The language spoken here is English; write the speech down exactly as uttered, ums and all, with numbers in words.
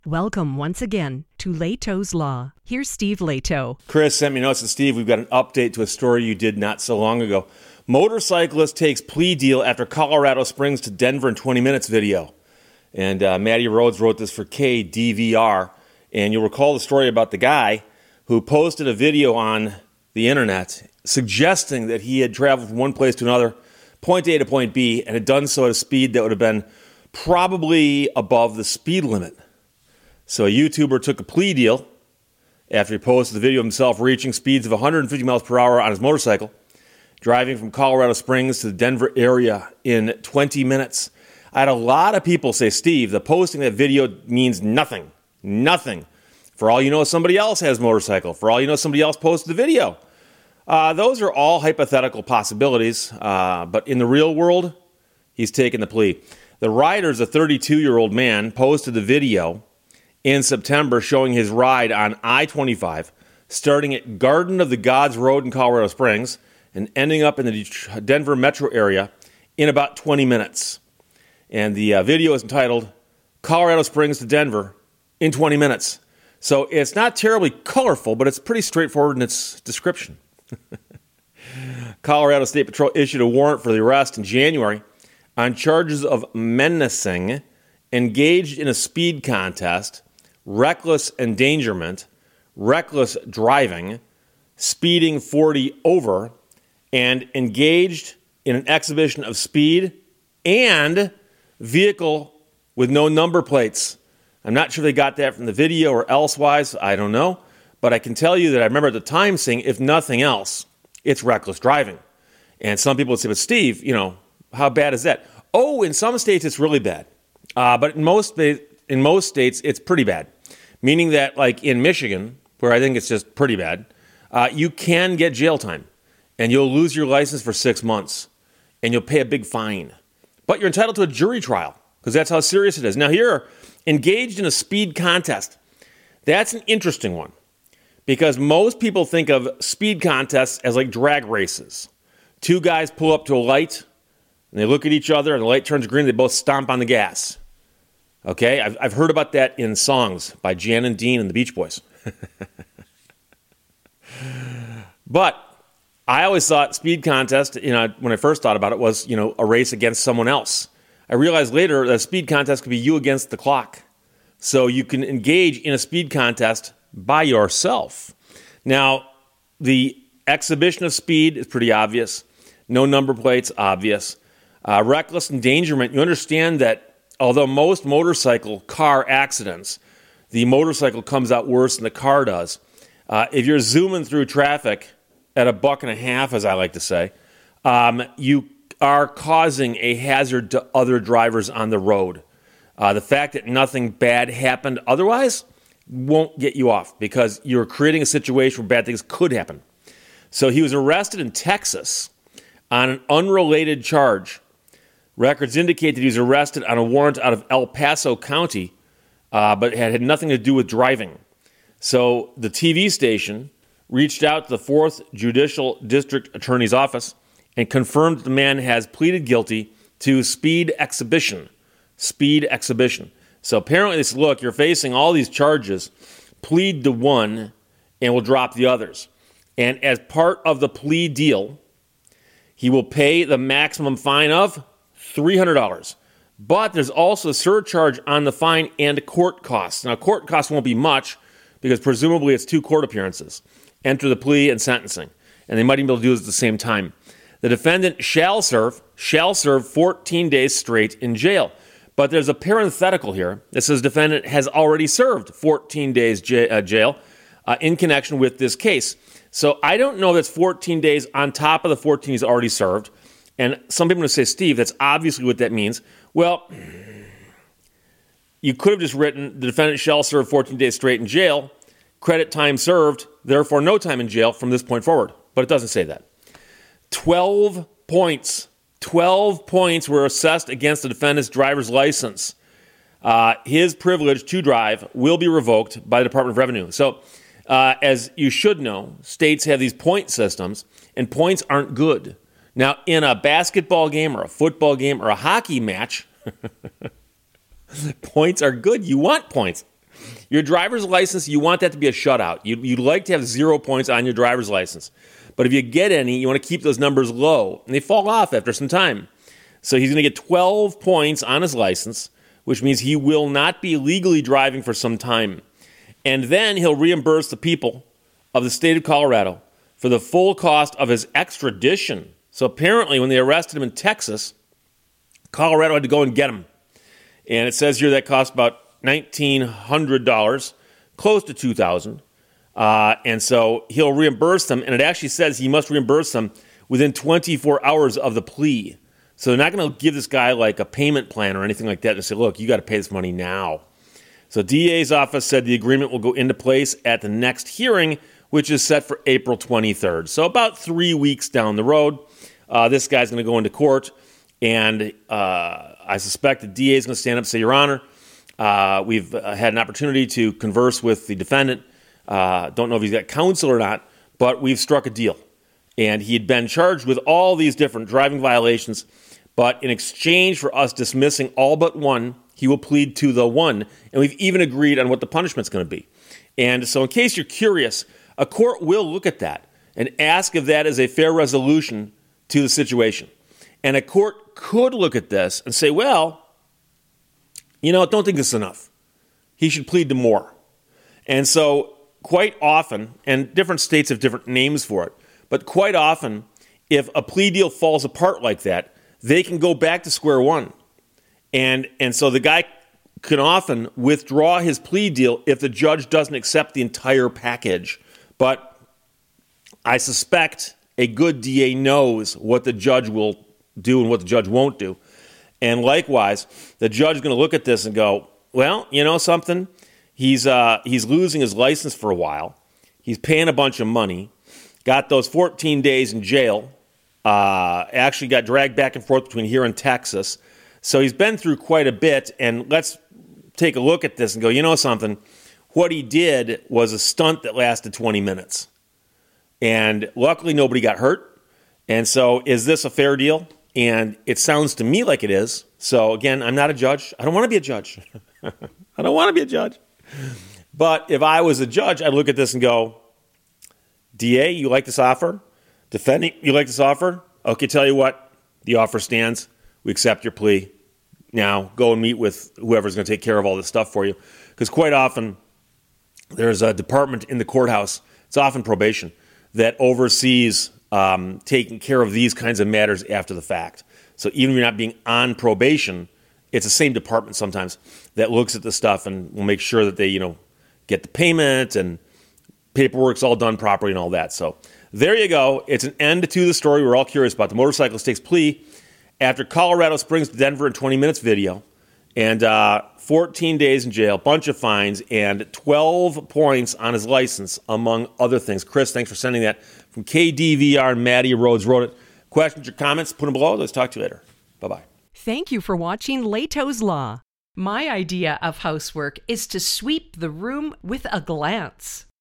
Welcome once again to Leto's Law. Here's Steve Leto. Chris sent me notes, and Steve, we've got an update to a story you did not so long ago. Motorcyclist takes plea deal after Colorado Springs to Denver in twenty minutes video. And uh, Maddie Rhodes wrote this for K D V R. And you'll recall the story about the guy who posted a video on the internet suggesting that he had traveled from one place to another, point A to point B, and had done so at a speed that would have been probably above the speed limit. So a YouTuber took a plea deal after he posted the video of himself reaching speeds of one hundred fifty miles per hour on his motorcycle, driving from Colorado Springs to the Denver area in twenty minutes. I had a lot of people say, Steve, the posting that video means nothing. Nothing. For all you know, somebody else has a motorcycle. For all you know, somebody else posted the video. Uh, those are all hypothetical possibilities, uh, but in the real world, he's taken the plea. The rider's a thirty-two-year-old man, posted the video in September showing his ride on I twenty-five, starting at Garden of the Gods Road in Colorado Springs and ending up in the Denver metro area in about twenty minutes. And the uh, video is entitled Colorado Springs to Denver in twenty minutes. So it's not terribly colorful, but it's pretty straightforward in its description. Colorado State Patrol issued a warrant for the arrest in January on charges of menacing, engaged in a speed contest, reckless endangerment, reckless driving, speeding forty over, and engaged in an exhibition of speed and vehicle with no number plates. I'm not sure they got that from the video or elsewise. I don't know. But I can tell you that I remember at the time saying, if nothing else, it's reckless driving. And some people would say, but Steve, you know, how bad is that? Oh, in some states it's really bad. Uh, but in most in most states, it's pretty bad. Meaning that, like in Michigan, where I think it's just pretty bad, uh, you can get jail time. And you'll lose your license for six months. And you'll pay a big fine. But you're entitled to a jury trial, because that's how serious it is. Now here, engaged in a speed contest. That's an interesting one. Because most people think of speed contests as like drag races. Two guys pull up to a light, and they look at each other, and the light turns green, they both stomp on the gas. Okay? I've, I've heard about that in songs by Jan and Dean and the Beach Boys. But I always thought speed contest, you know, when I first thought about it, was, you know, a race against someone else. I realized later that a speed contest could be you against the clock. So you can engage in a speed contest by yourself. Now, the exhibition of speed is pretty obvious. No number plates, obvious. Uh, reckless endangerment, you understand that although most motorcycle car accidents, the motorcycle comes out worse than the car does. Uh, if you're zooming through traffic at a buck and a half, as I like to say, um, you are causing a hazard to other drivers on the road. Uh, the fact that nothing bad happened otherwise won't get you off because you're creating a situation where bad things could happen. So he was arrested in Texas on an unrelated charge. Records indicate that he was arrested on a warrant out of El Paso County, uh, but it had, had nothing to do with driving. So the T V station reached out to the fourth Judicial District Attorney's Office and confirmed that the man has pleaded guilty to speed exhibition. Speed exhibition. So apparently they said, look, you're facing all these charges. Plead to one and we'll drop the others. And as part of the plea deal, he will pay the maximum fine of three hundred dollars. But there's also a surcharge on the fine and court costs. Now, court costs won't be much because presumably it's two court appearances. Enter the plea and sentencing. And they might even be able to do this at the same time. The defendant shall serve, shall serve fourteen days straight in jail. But there's a parenthetical here that says defendant has already served fourteen days j- uh, jail uh, in connection with this case. So I don't know that's fourteen days on top of the fourteen he's already served. And some people are going to say, Steve, that's obviously what that means. Well, you could have just written the defendant shall serve fourteen days straight in jail, credit time served, therefore no time in jail from this point forward. But it doesn't say that. twelve points. twelve points were assessed against the defendant's driver's license. Uh, his privilege to drive will be revoked by the Department of Revenue. So, uh, as you should know, states have these point systems, and points aren't good. Now, in a basketball game or a football game or a hockey match, points are good. You want points. Your driver's license, you want that to be a shutout. You'd, you'd like to have zero points on your driver's license. But if you get any, you want to keep those numbers low, and they fall off after some time. So he's going to get twelve points on his license, which means he will not be legally driving for some time. And then he'll reimburse the people of the state of Colorado for the full cost of his extradition. So apparently when they arrested him in Texas, Colorado had to go and get him. And it says here that cost about nineteen hundred dollars, close to two thousand dollars. Uh, and so he'll reimburse them, and it actually says he must reimburse them within twenty-four hours of the plea. So they're not going to give this guy like a payment plan or anything like that and say, look, you got to pay this money now. So D A's office said the agreement will go into place at the next hearing, which is set for April twenty-third. So about three weeks down the road, uh, this guy's going to go into court, and uh, I suspect the D A is going to stand up and say, Your Honor, uh, we've uh, had an opportunity to converse with the defendant. Uh, don't know if he's got counsel or not, but we've struck a deal. And he had been charged with all these different driving violations, but in exchange for us dismissing all but one, he will plead to the one. And we've even agreed on what the punishment's going to be. And so in case you're curious, a court will look at that and ask if that is a fair resolution to the situation. And a court could look at this and say, well, you know, don't think this is enough. He should plead to more. And so quite often, and different states have different names for it, but quite often, if a plea deal falls apart like that, they can go back to square one. And and so the guy can often withdraw his plea deal if the judge doesn't accept the entire package. But I suspect a good D A knows what the judge will do and what the judge won't do. And likewise, the judge is going to look at this and go, well, you know something? He's uh, he's losing his license for a while. He's paying a bunch of money. Got those fourteen days in jail. Uh, actually got dragged back and forth between here and Texas. So he's been through quite a bit. And let's take a look at this and go, you know something? What he did was a stunt that lasted twenty minutes. And luckily nobody got hurt. And so is this a fair deal? And it sounds to me like it is. So again, I'm not a judge. I don't want to be a judge. I don't want to be a judge. But if I was a judge, I'd look at this and go, D A, you like this offer? Defendant, you like this offer? Okay, tell you what, the offer stands. We accept your plea. Now go and meet with whoever's going to take care of all this stuff for you. Because quite often there's a department in the courthouse, it's often probation, that oversees um, taking care of these kinds of matters after the fact. So even if you're not being on probation, it's the same department sometimes that looks at the stuff and will make sure that they, you know, get the payment and paperwork's all done properly and all that. So there you go. It's an end to the story we're all curious about. The motorcyclist takes plea after Colorado Springs to Denver in twenty minutes video, and uh, fourteen days in jail, bunch of fines, and twelve points on his license, among other things. Chris, thanks for sending that from K D V R. Maddie Rhodes wrote it. Questions or comments, put them below. Let's talk to you later. Bye-bye. Thank you for watching Leto's Law. My idea of housework is to sweep the room with a glance.